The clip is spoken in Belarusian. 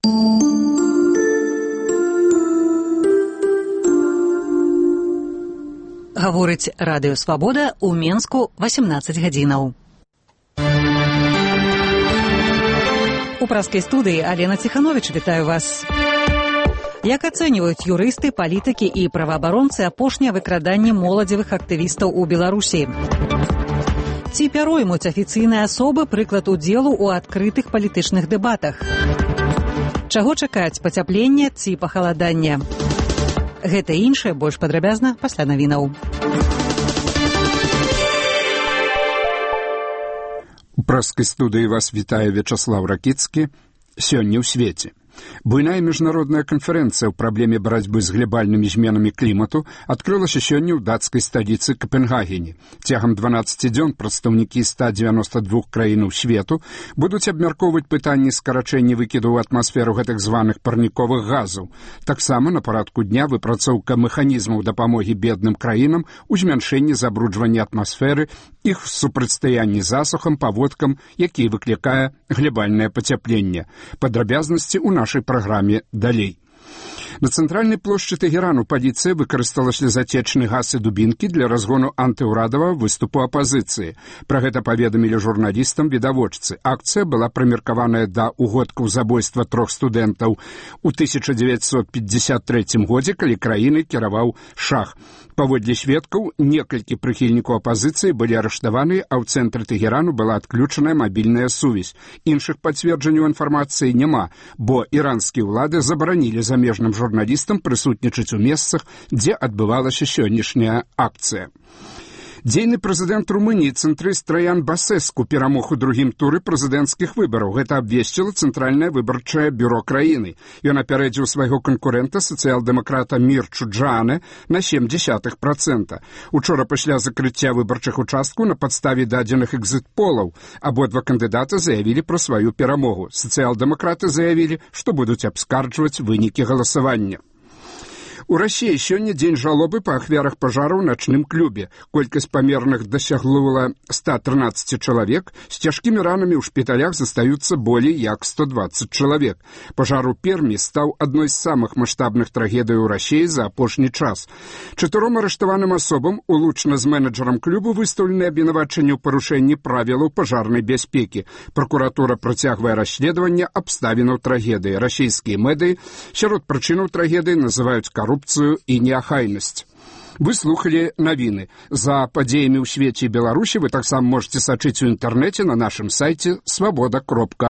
Гаворыць радыё «Свабода» у Менску 18 гадзінаў. У праскай студыі Алена Ціхановіч, вітаю вас. Як ацэньваюць юрысты, палітыкі і праваабаронцы апошняе выкраданне моладзевых актывістаў у Беларусі? Ці пяроймуць афіцыйныя асобы прыклад удзелу ў адкрытых палітычных дэбатах? Чаго чакаць, пацяплення ці пахаладання? Гэта і іншае больш падрабязна пасля навінаў. У праскай студыі вас вітае Вячаслав Ракіцкі. Сёння ў свеце. Буйная міжнародная канферэнцыя ў праблеме барацьбы з глабальнымі зменамі клімату адкрылася сёння ў дацкай сталіцы Капенгагене. Цягам 12 дзён прадстаўнікі 192 краінаў свету будуць абмяркоўваць пытанні скарачэння выкіду ў атмасферу гэтых званых парніковых газаў. Таксама на парадку дня выпрацоўка механізмаў дапамогі бедным краінам у змяншэнні забруджвання атмасферы, іх супрацьстаянні засухам, паводкам, які выклікае глабальнае пацяпленне. Падрабязнасці ў нашай праграме далей. На цэнтральнай плошчы Тэгерану паліцыя выкарыстала слезацечны газ і дубінкі для разгону антыўрадавага выступу апазіцыі. Пра гэта паведамілі журналістам відавочцы. Акцыя была прымеркаваная да угодкаў забойства 3 студэнтаў у 1953 годзе, калі краінай кіраваў шах. Паводле сведкаў, некалькі прыхільнікаў апазіцыі былі арыштаваны, а ў цэнтры Тэгерану была адключаная мабільная сувязь. Іншых пацверджанняў інфармацыі няма, бо іранскія ўлады забаранілі замежным журналістам прысутнічаць у месцах, дзе адбывалася сённяшняя акцыя. Дзейны прэзідэнт Румыніі цэнтрыст Траян Басэску перамог у другім туры прэзідэнцкіх выбараў. Гэта абвесціла Цэнтральнае выбарчае бюро краіны. Ён апярэдзіў свайго канкурэнта, сацыял-дэмакрата Мірчу Джаане, на 0,7%. Учора пасля закрыцця выбарчых участкаў на падставе дадзеных экзіт-полаў абодва кандыдаты заявілі пра сваю перамогу. Сацыял-дэмакраты заявілі, што будуць абскарджваць вынікі галасавання. У Расіі сёння дзень жалобы па ахвярах пажару ў начным клубе. Колькасць памерных дасягнула 113 чалавек, з цяжкімі ранамі ў шпіталях застаюцца болей як 120 чалавек. Пажар у Пермі стаў адной з самых маштабных трагедый у Расіі за апошні час. 4 арыштаваным асобам, улучна з менеджерам клубу, выстаўлены абвінавачанні ў парушэнні правілаў пажарнай бяспекі. Пракуратура працягвае расследаванне абставінаў трагедыі. Расійскія медыі сярод прычынаў трагедыі называюць коррупцыю і неахайнасць. Вы слухали навіны. За падзеямі ў свеце і Беларусі вы таксама можете сачыць у інтэрнэце на нашым сайце свабода.ру.